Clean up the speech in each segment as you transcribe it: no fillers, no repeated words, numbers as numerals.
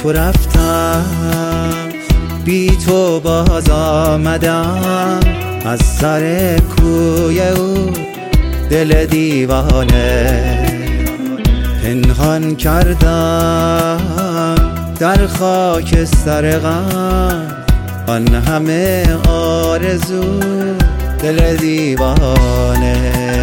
تو رفتم بی تو باز آمدم از سر کوی او دل دیوانه پنهان کردم در خاک سر غم آن همه آرزو دل دیوانه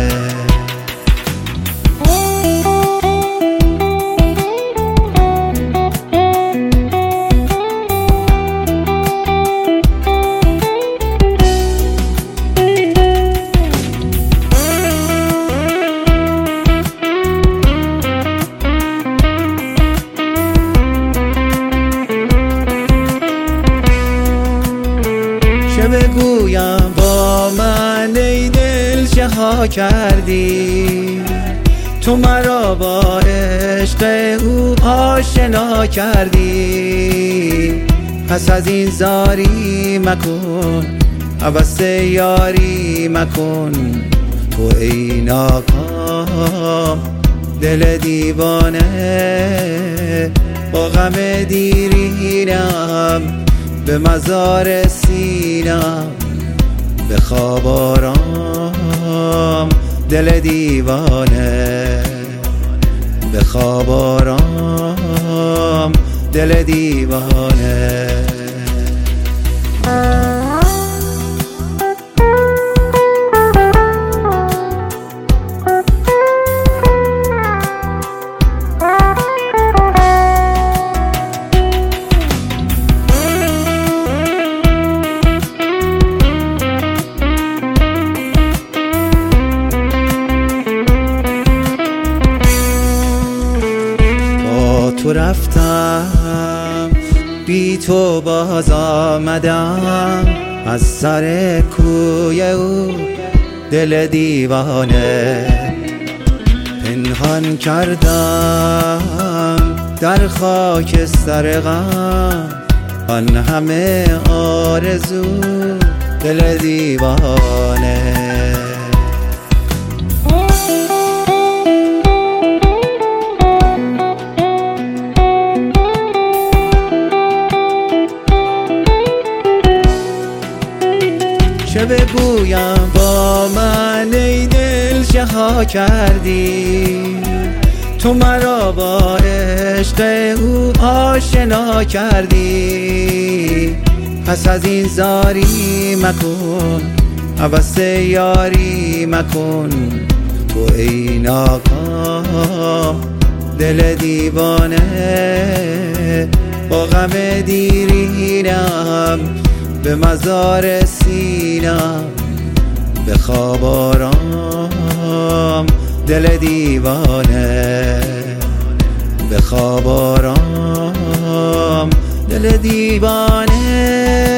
چه بگویم با من ای دل چه ها کردی تو مرا با عشق او آشنا کردی پس از این زاری مکن هوس یاری مکن تو ای ناکام دل دیوانه با غم دیرینم به مزار سینم به خواب آرام دل دیوانه به خواب آرام دل دیوانه تو رفتم بی تو باز آمدم از سر کوی او دل دیوانه پنهان کردم در خاک سر غم آن همه آرزو دل دیوانه چه بگویم با من ای دل چه ها کردی تو مرا با عشق او آشنا کردی پس از این زاری مکن هوس یاری مکن تو ای ناکام دل دیوانه با غم دیرینم به مزار سینم به خواب آرام دل دیوانه به خواب آرام دل دیوانه